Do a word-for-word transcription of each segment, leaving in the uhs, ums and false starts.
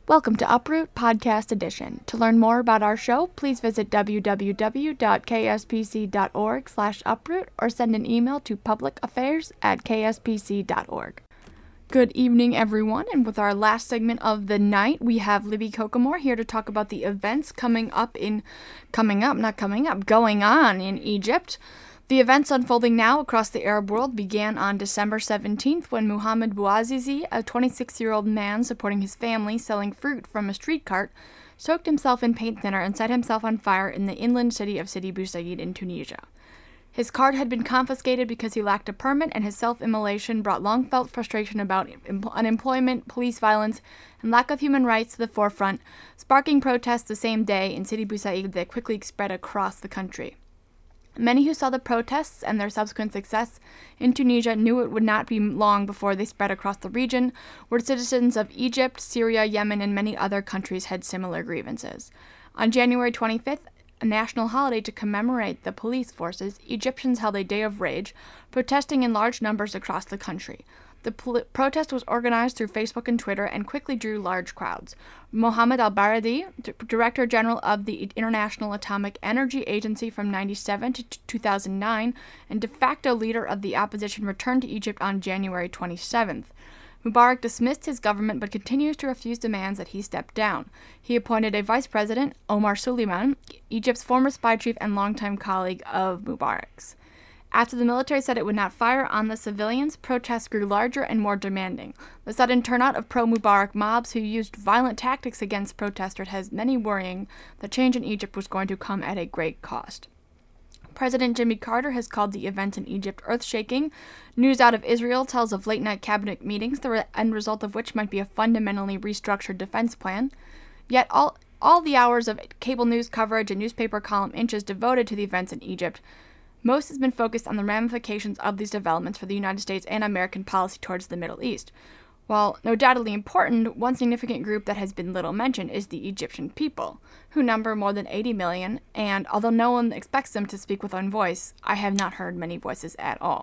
Welcome to Uproot Podcast Edition. To learn more about our show, please visit w w w dot k s p c dot org slash uproot or send an email to publicaffairs at k s p c dot org. Good evening, everyone, and with our last segment of the night, we have Libby Kokomor here to talk about the events coming up in, coming up, not coming up, going on in Egypt. The events unfolding now across the Arab world began on December seventeenth when Muhammad Bouazizi, a twenty-six-year-old man supporting his family selling fruit from a street cart, soaked himself in paint thinner and set himself on fire in the inland city of Sidi Bou Said in Tunisia. His cart had been confiscated because he lacked a permit, and his self-immolation brought long-felt frustration about em- unemployment, police violence, and lack of human rights to the forefront, sparking protests the same day in Sidi Bou Said that quickly spread across the country. Many who saw the protests and their subsequent success in Tunisia knew it would not be long before they spread across the region, where citizens of Egypt, Syria, Yemen, and many other countries had similar grievances. On January twenty-fifth, a national holiday to commemorate the police forces, Egyptians held a day of rage, protesting in large numbers across the country. The pol- protest was organized through Facebook and Twitter and quickly drew large crowds. Mohammed al-Baradi, D- Director General of the International Atomic Energy Agency from ninety-seven to t- two thousand nine and de facto leader of the opposition, returned to Egypt on January twenty-seventh. Mubarak dismissed his government but continues to refuse demands that he step down. He appointed a vice president, Omar Suleiman, Egypt's former spy chief and longtime colleague of Mubarak's. After the military said it would not fire on the civilians, protests grew larger and more demanding. The sudden turnout of pro-Mubarak mobs who used violent tactics against protesters has many worrying that change in Egypt was going to come at a great cost. President Jimmy Carter has called the events in Egypt earth-shaking. News out of Israel tells of late-night cabinet meetings, the re- end result of which might be a fundamentally restructured defense plan. Yet all, all the hours of cable news coverage and newspaper column inches devoted to the events in Egypt, most has been focused on the ramifications of these developments for the United States and American policy towards the Middle East. While no doubtedly important, one significant group that has been little mentioned is the Egyptian people, who number more than eighty million, and although no one expects them to speak with one voice, I have not heard many voices at all.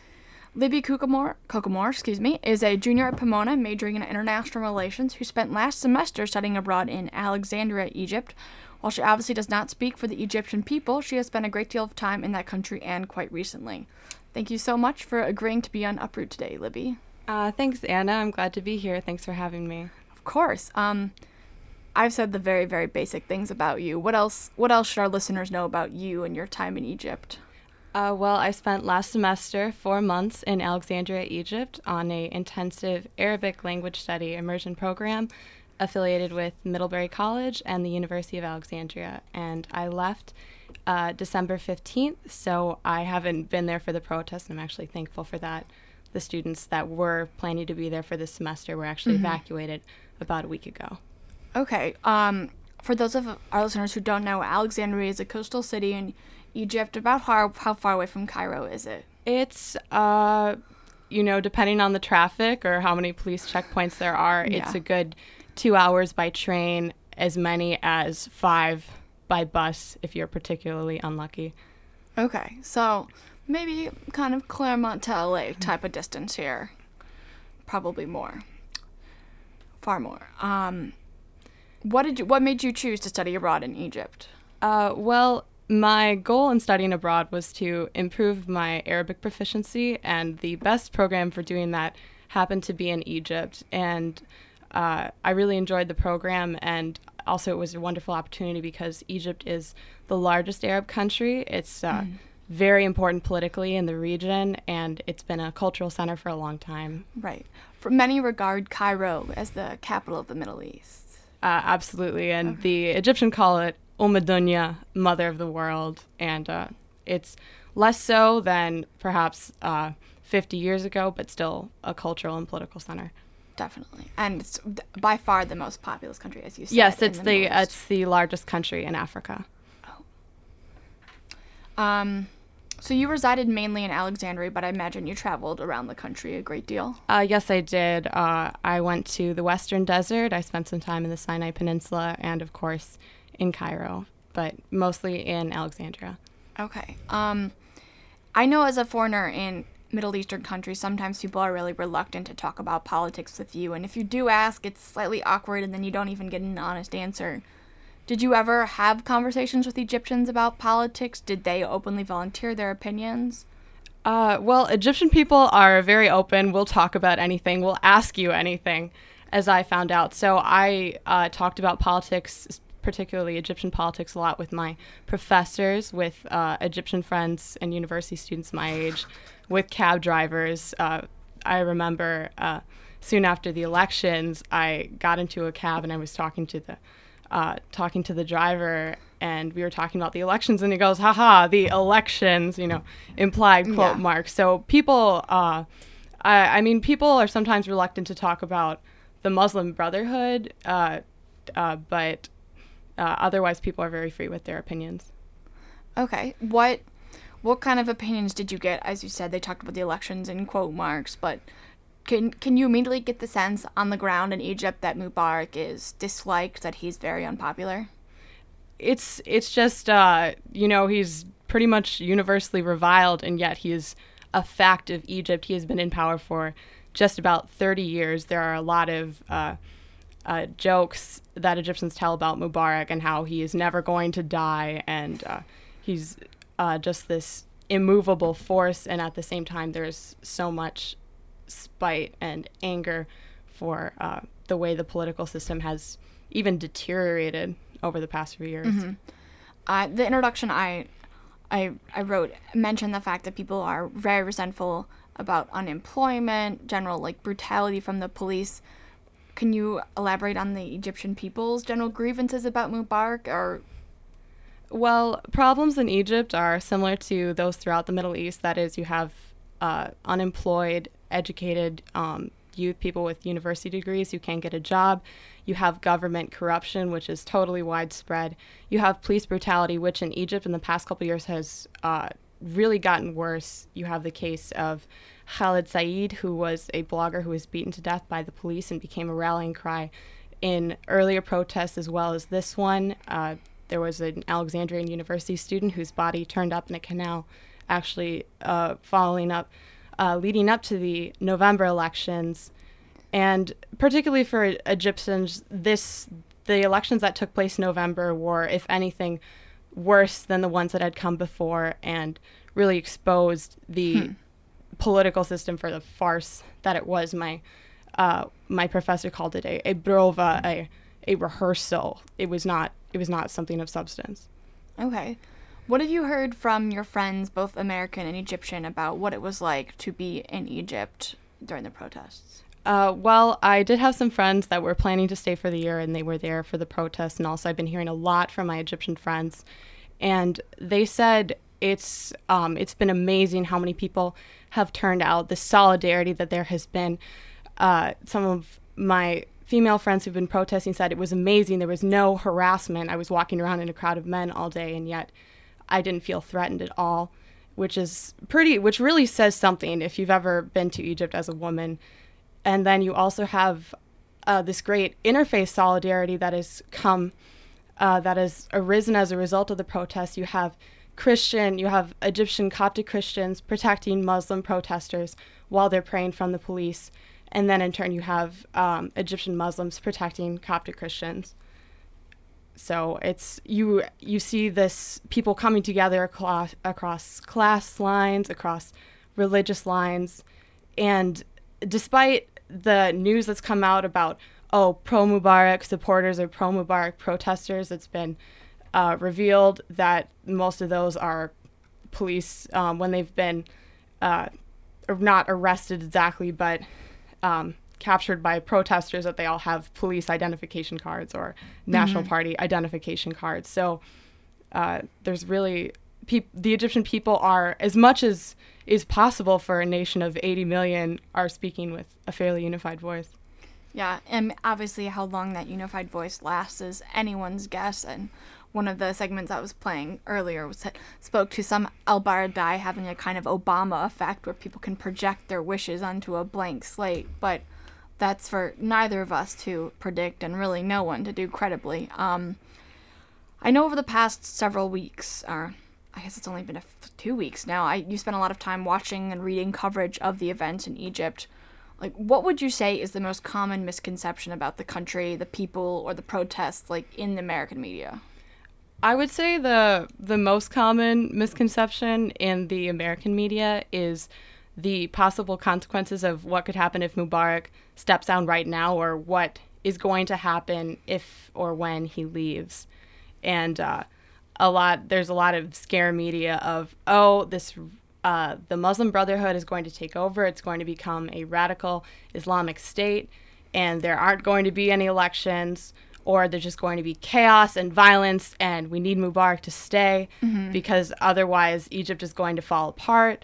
Libby Kokomor, Kokomor, excuse me, is a junior at Pomona majoring in international relations who spent last semester studying abroad in Alexandria, Egypt. While she obviously does not speak for the Egyptian people, she has spent a great deal of time in that country and quite recently. Thank you so much for agreeing to be on Uproot today, Libby. Uh, thanks, Anna. I'm glad to be here. Thanks for having me. Of course. Um, I've said the very, very basic things about you. What else? What else should our listeners know about you and your time in Egypt? Uh, well, I spent last semester four months in Alexandria, Egypt, on a intensive Arabic language study immersion program affiliated with Middlebury College and the University of Alexandria. And I left uh, December fifteenth, so I haven't been there for the protest, and I'm actually thankful for that. The students that were planning to be there for this semester were actually mm-hmm. evacuated about a week ago. Okay. Um, for those of our listeners who don't know, Alexandria is a coastal city in Egypt. About how, how far away from Cairo is it? It's, uh, you know, depending on the traffic or how many police checkpoints there are, yeah. It's a good two hours by train, as many as five by bus if you're particularly unlucky. Okay, so maybe kind of Claremont to L A type of distance here. Probably more. Far more. Um, what did you, what made you choose to study abroad in Egypt? Uh, well, my goal in studying abroad was to improve my Arabic proficiency, and the best program for doing that happened to be in Egypt. And uh, I really enjoyed the program, and also it was a wonderful opportunity because Egypt is the largest Arab country. It's uh, mm. very important politically in the region, and it's been a cultural center for a long time. Right. For many regard Cairo as the capital of the Middle East. Uh, absolutely, and okay. The Egyptian call it Umm Dunya, mother of the world, and uh, it's less so than perhaps uh, fifty years ago, but still a cultural and political center. Definitely, and it's by far the most populous country, as you said. Yes, it's the, the it's the largest country in Africa. Oh. Um, so you resided mainly in Alexandria, but I imagine you traveled around the country a great deal. Uh, yes, I did. Uh, I went to the Western Desert. I spent some time in the Sinai Peninsula, and of course, in Cairo, but mostly in Alexandria. Okay. Um, I know as a foreigner in Middle Eastern countries, sometimes people are really reluctant to talk about politics with you. And if you do ask, it's slightly awkward and then you don't even get an honest answer. Did you ever have conversations with Egyptians about politics? Did they openly volunteer their opinions? Uh, well, Egyptian people are very open. We'll talk about anything. We'll ask you anything, as I found out. So I uh, talked about politics, particularly Egyptian politics, a lot with my professors, with uh, Egyptian friends and university students my age, with cab drivers. Uh, I remember uh, soon after the elections, I got into a cab and I was talking to the uh, talking to the driver, and we were talking about the elections, and he goes, haha, the elections, you know, implied quote Yeah. marks. So people, uh, I, I mean, people are sometimes reluctant to talk about the Muslim Brotherhood, uh, uh, but uh, otherwise people are very free with their opinions. Okay. What what kind of opinions did you get? As you said, they talked about the elections in quote marks, but can can you immediately get the sense on the ground in Egypt that Mubarak is disliked, that he's very unpopular? It's it's just, uh, you know, he's pretty much universally reviled, and yet he is a fact of Egypt. He has been in power for just about thirty years. There are a lot of uh, uh, jokes that Egyptians tell about Mubarak and how he is never going to die, and uh, he's uh, just this immovable force, and at the same time there's so much spite and anger for uh, the way the political system has even deteriorated over the past few years. Mm-hmm. Uh, the introduction I, I, I wrote mentioned the fact that people are very resentful about unemployment, general like brutality from the police. Can you elaborate on the Egyptian people's general grievances about Mubarak? Or Well, problems in Egypt are similar to those throughout the Middle East. That is, you have uh, unemployed, educated um, youth, people with university degrees who can't get a job. You have government corruption, which is totally widespread. You have police brutality, which in Egypt in the past couple of years has uh, really gotten worse. You have the case of Khalid Said, who was a blogger who was beaten to death by the police and became a rallying cry in earlier protests as well as this one. Uh, there was an Alexandrian University student whose body turned up in a canal, actually uh, following up, uh, leading up to the November elections. And particularly for Egyptians, this the elections that took place in November were, if anything, worse than the ones that had come before, and really exposed the hmm. political system for the farce that it was. My uh, my professor called it a, a prova, a a rehearsal. It was not it was not something of substance. Okay. What have you heard from your friends, both American and Egyptian, about what it was like to be in Egypt during the protests? Uh, well, I did have some friends that were planning to stay for the year, and they were there for the protests. And also I've been hearing a lot from my Egyptian friends. And they said it's um, it's been amazing how many people have turned out, the solidarity that there has been. Uh, some of my female friends who've been protesting said it was amazing. There was no harassment. I was walking around in a crowd of men all day, and yet I didn't feel threatened at all, which is pretty, which really says something if you've ever been to Egypt as a woman. And then you also have uh, this great interfaith solidarity that has come, uh, that has arisen as a result of the protests. You have Christian, you have Egyptian Coptic Christians protecting Muslim protesters while they're praying from the police. And then in turn you have um, Egyptian Muslims protecting Coptic Christians. So it's, you you see this, people coming together across, across class lines, across religious lines. And despite the news that's come out about, oh, pro-Mubarak supporters or pro-Mubarak protesters, it's been uh, revealed that most of those are police, um, when they've been uh, not arrested exactly, but um, captured by protesters, that they all have police identification cards or National mm-hmm. Party identification cards. So uh, there's really, pe- the Egyptian people are, as much as is possible for a nation of eighty million, are speaking with a fairly unified voice. Yeah, and obviously how long that unified voice lasts is anyone's guess. And one of the segments I was playing earlier was that spoke to some al-Baradei having a kind of Obama effect where people can project their wishes onto a blank slate. But that's for neither of us to predict, and really no one to do credibly. Um, I know over the past several weeks, or I guess it's only been a f- two weeks now. I you spent a lot of time watching and reading coverage of the events in Egypt. Like, what would you say is the most common misconception about the country, the people, or the protests, like, in the American media? I would say the the most common misconception in the American media is the possible consequences of what could happen if Mubarak steps down right now, or what is going to happen if or when he leaves. And uh, a lot there's a lot of scare media of, oh, this uh, the Muslim Brotherhood is going to take over. It's going to become a radical Islamic state, and there aren't going to be any elections, or there's just going to be chaos and violence, and we need Mubarak to stay mm-hmm. because otherwise Egypt is going to fall apart.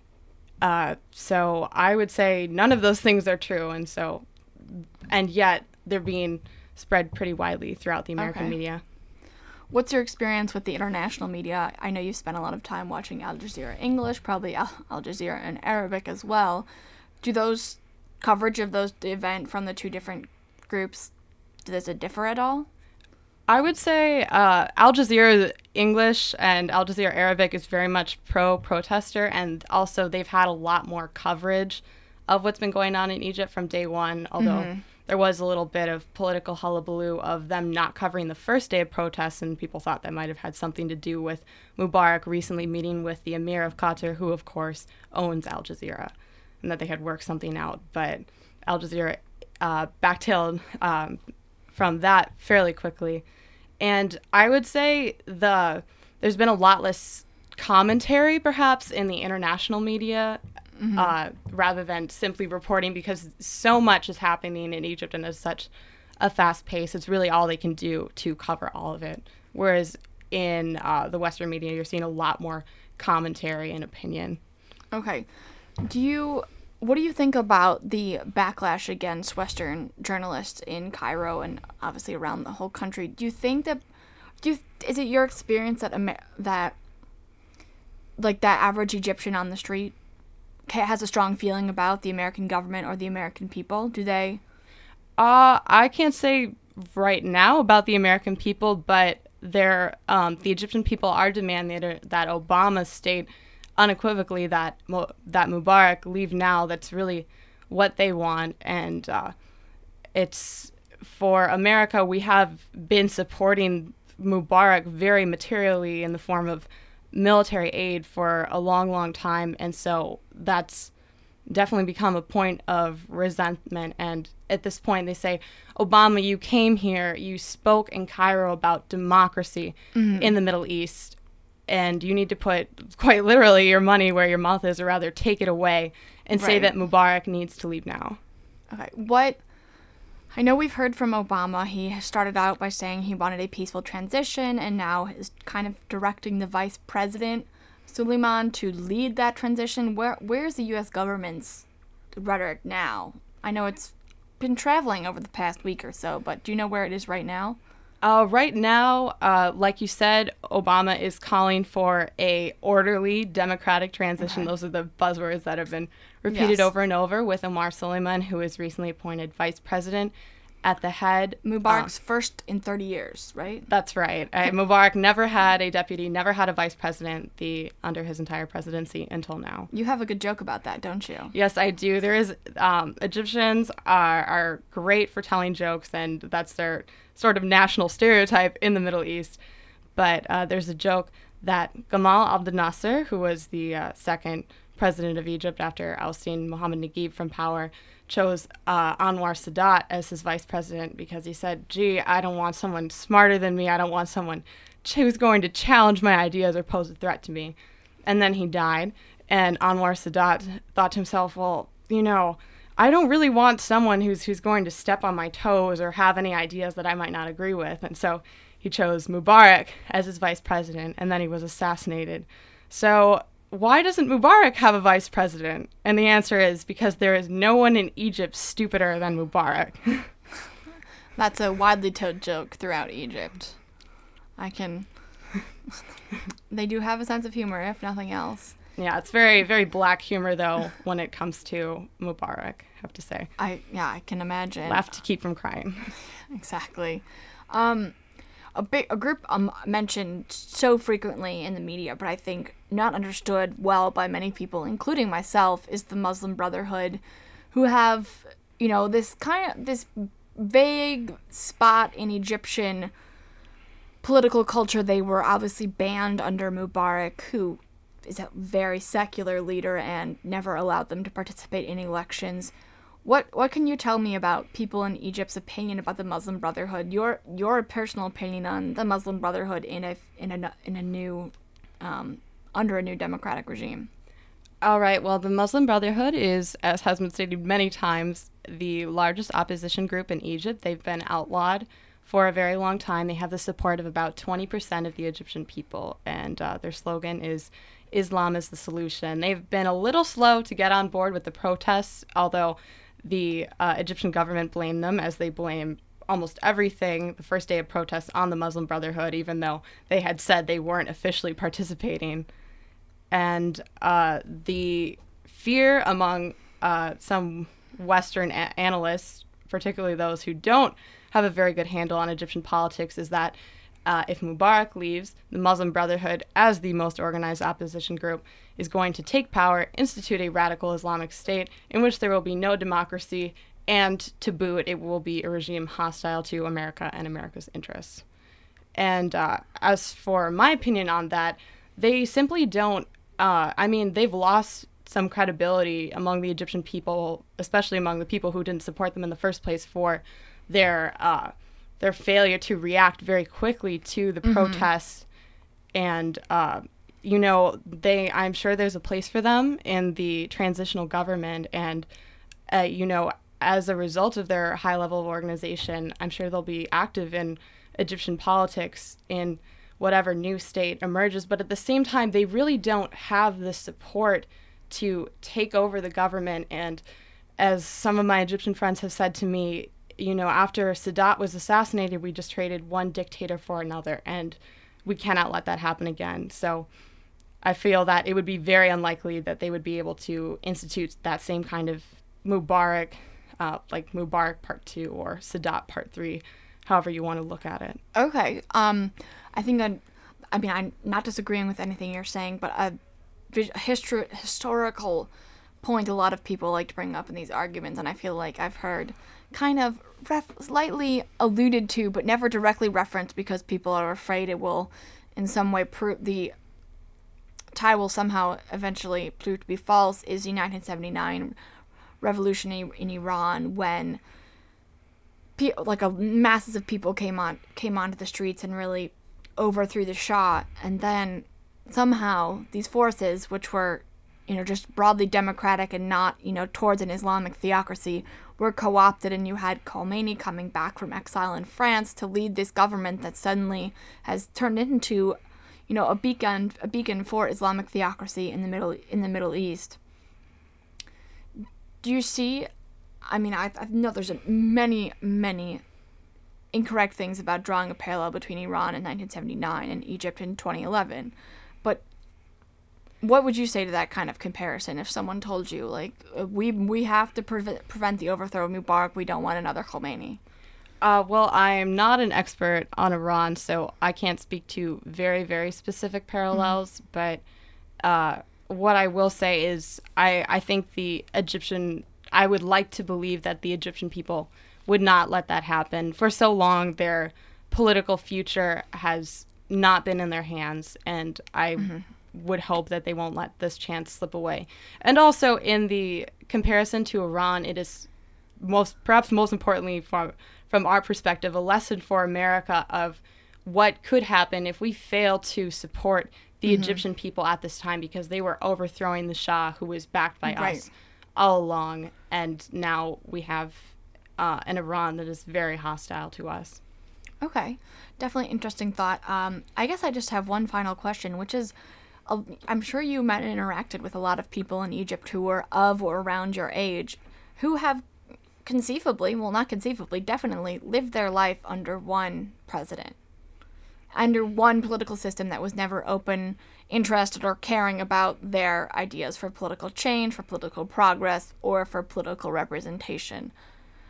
Uh, so I would say none of those things are true, and so, and yet they're being spread pretty widely throughout the American okay. media. What's your experience with the international media? I know you spent a lot of time watching Al Jazeera English, probably Al, Al Jazeera in Arabic as well. Do those coverage of those the event from the two different groups, does it differ at all? I would say uh, Al Jazeera English and Al Jazeera Arabic is very much pro-protester, and also they've had a lot more coverage of what's been going on in Egypt from day one, although mm-hmm. there was a little bit of political hullabaloo of them not covering the first day of protests, and people thought that might have had something to do with Mubarak recently meeting with the Emir of Qatar, who, of course, owns Al Jazeera, and that they had worked something out. But Al Jazeera uh, backtailed um, from that fairly quickly. And I would say the there's been a lot less commentary, perhaps, in the international media, mm-hmm. uh, rather than simply reporting, because so much is happening in Egypt and at such a fast pace. It's really all they can do to cover all of it. Whereas in uh, the Western media, you're seeing a lot more commentary and opinion. Okay. Do you... What do you think about the backlash against Western journalists in Cairo and obviously around the whole country? Do you think that, do you, is it your experience that Amer- that like that average Egyptian on the street has a strong feeling about the American government or the American people? Do they? Uh, I can't say right now about the American people, but they're, um, the Egyptian people are demanding that Obama state unequivocally that that Mubarak leave now. That's really what they want. And uh, it's for America, we have been supporting Mubarak very materially in the form of military aid for a long, long time. And so that's definitely become a point of resentment. And at this point, they say, Obama, you came here, you spoke in Cairo about democracy mm-hmm. in the Middle East, and you need to put, quite literally, your money where your mouth is, or rather take it away, and right. say that Mubarak needs to leave now. Okay, what... I know we've heard from Obama. He started out by saying he wanted a peaceful transition, and now is kind of directing the vice president, Suleiman, to lead that transition. Where Where's the U S government's rhetoric now? I know it's been traveling over the past week or so, but do you know where it is right now? Uh, right now, uh, like you said, Obama is calling for a orderly democratic transition. Okay. Those are the buzzwords that have been repeated yes. over and over, with Omar Suleiman, who was recently appointed vice president, at the head. Mubarak's um, first in thirty years, right? That's right. Uh, Mubarak never had a deputy, never had a vice president the under his entire presidency until now. You have a good joke about that, don't you? Yes, I do. There is um, Egyptians are are great for telling jokes, and that's their sort of national stereotype in the Middle East. But uh, there's a joke that Gamal Abdel Nasser, who was the uh, second president of Egypt after ousting Mohammed Naguib from power, chose uh, Anwar Sadat as his vice president because he said, gee, I don't want someone smarter than me. I don't want someone who's going to challenge my ideas or pose a threat to me. And then he died. And Anwar Sadat thought to himself, well, you know, I don't really want someone who's who's going to step on my toes or have any ideas that I might not agree with. And so he chose Mubarak as his vice president, and then he was assassinated. So why doesn't Mubarak have a vice president? And the answer is because there is no one in Egypt stupider than Mubarak. That's a widely told joke throughout Egypt. I can... They do have a sense of humor, if nothing else. Yeah, it's very, very black humor, though, when it comes to Mubarak, I have to say. I Yeah, I can imagine. Laugh to keep from crying. Exactly. Um, a big a group um, mentioned so frequently in the media, but I think not understood well by many people, including myself, is the Muslim Brotherhood, who have, you know, this kind of this vague spot in Egyptian political culture. They were obviously banned under Mubarak, who is a very secular leader and never allowed them to participate in elections. What what can you tell me about people in Egypt's opinion about the Muslim Brotherhood? Your your personal opinion on the Muslim Brotherhood in a in a in a new um, under a new democratic regime. All right. Well, the Muslim Brotherhood is, as has been stated many times, the largest opposition group in Egypt. They've been outlawed for a very long time. They have the support of about twenty percent of the Egyptian people, and uh, their slogan is "Islam is the solution." They've been a little slow to get on board with the protests, although the uh, Egyptian government blamed them, as they blame almost everything the first day of protests on the Muslim Brotherhood, even though they had said they weren't officially participating. And uh, the fear among uh, some Western a- analysts, particularly those who don't have a very good handle on Egyptian politics, is that uh, if Mubarak leaves, the Muslim Brotherhood, as the most organized opposition group, is going to take power, institute a radical Islamic state in which there will be no democracy, and to boot, it will be a regime hostile to America and America's interests. And uh, as for my opinion on that, they simply don't, uh, I mean, they've lost some credibility among the Egyptian people, especially among the people who didn't support them in the first place, for their uh, their failure to react very quickly to the mm-hmm. protests. And, uh, you know, they I'm sure there's a place for them in the transitional government. And, uh, you know, as a result of their high level of organization, I'm sure they'll be active in Egyptian politics in whatever new state emerges. But at the same time, they really don't have the support to take over the government. And as some of my Egyptian friends have said to me, you know, after Sadat was assassinated, we just traded one dictator for another, and we cannot let that happen again. So I feel that it would be very unlikely that they would be able to institute that same kind of Mubarak, uh, like Mubarak Part Two or Sadat Part Three, however you want to look at it. Okay. Um, I think that, I mean, I'm not disagreeing with anything you're saying, but a histor- historical point a lot of people like to bring up in these arguments, and I feel like I've heard kind of ref- slightly alluded to, but never directly referenced, because people are afraid it will in some way prove the tie will somehow eventually prove to be false, is the nineteen seventy-nine revolution in Iran, when pe- like a masses of people came on came onto the streets and really overthrew the Shah, and then somehow these forces, which were, you know, just broadly democratic and not, you know, towards an Islamic theocracy, were co-opted, and you had Khomeini coming back from exile in France to lead this government that suddenly has turned into, you know, a beacon a beacon for Islamic theocracy in the middle in the Middle East. Do you see? I mean, I, I know there's many many incorrect things about drawing a parallel between Iran in nineteen seventy-nine and Egypt in twenty eleven, but what would you say to that kind of comparison if someone told you, like, we we have to prevent prevent the overthrow of Mubarak, we don't want another Khomeini? Uh, well, I am not an expert on Iran, so I can't speak to very, very specific parallels, mm-hmm. but uh, what I will say is I, I think the Egyptian, I would like to believe that the Egyptian people would not let that happen. For so long, their political future has not been in their hands, and I... Mm-hmm. would hope that they won't let this chance slip away. And also, in the comparison to Iran, it is most, perhaps most importantly from from our perspective, a lesson for America of what could happen if we fail to support the mm-hmm. Egyptian people at this time, because they were overthrowing the Shah, who was backed by right. us all along, and now we have uh, an Iran that is very hostile to us. Okay, definitely interesting thought. Um, I guess I just have one final question, which is, I'm sure you met and interacted with a lot of people in Egypt who were of or around your age, who have conceivably, well, not conceivably, definitely lived their life under one president, under one political system that was never open, interested, or caring about their ideas for political change, for political progress, or for political representation.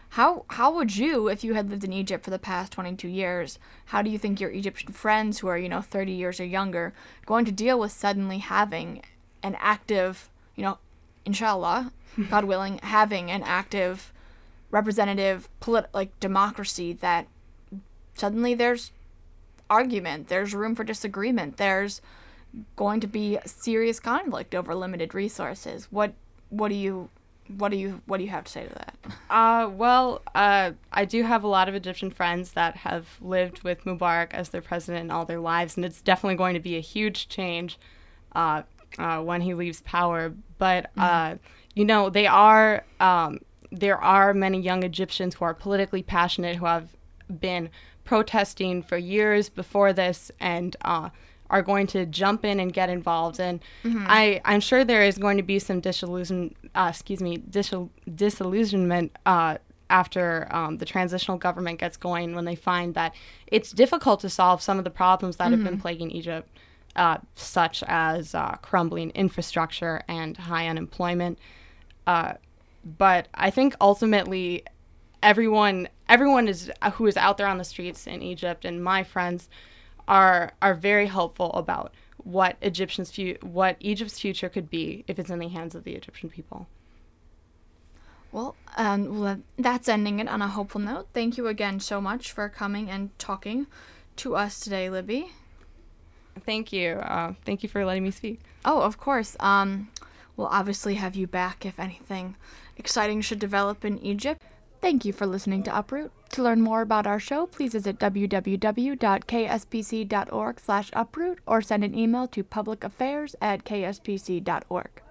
How how would you, if you had lived in Egypt for the past twenty-two years, how do you think your Egyptian friends who are, you know, thirty years or younger, going to deal with suddenly having an active, you know, inshallah, God willing, having an active representative polit- like democracy that suddenly there's argument, there's room for disagreement, there's going to be serious conflict over limited resources. What what do you What do you what do you have to say to that? Uh, well, uh, I do have a lot of Egyptian friends that have lived with Mubarak as their president all their lives, and it's definitely going to be a huge change uh, uh, when he leaves power. But uh, mm-hmm. you know, they are um, there are many young Egyptians who are politically passionate, who have been protesting for years before this, and uh, are going to jump in and get involved. And mm-hmm. I, I'm sure there is going to be some disillusion, uh, excuse me, dis- disillusionment uh, after um, the transitional government gets going, when they find that it's difficult to solve some of the problems that mm-hmm. have been plaguing Egypt, uh, such as uh, crumbling infrastructure and high unemployment. Uh, but I think ultimately everyone, everyone is uh, who is out there on the streets in Egypt, and my friends are are very hopeful about what Egyptians fu- what Egypt's future could be if it's in the hands of the Egyptian people. Well, um, well, that's ending it on a hopeful note. Thank you again so much for coming and talking to us today, Libby. Thank you. Uh, thank you for letting me speak. Oh, of course. Um, we'll obviously have you back if anything exciting should develop in Egypt. Thank you for listening to Uproot. To learn more about our show, please visit w w w dot k s p c dot org slash uproot or send an email to publicaffairs at k s p c dot org.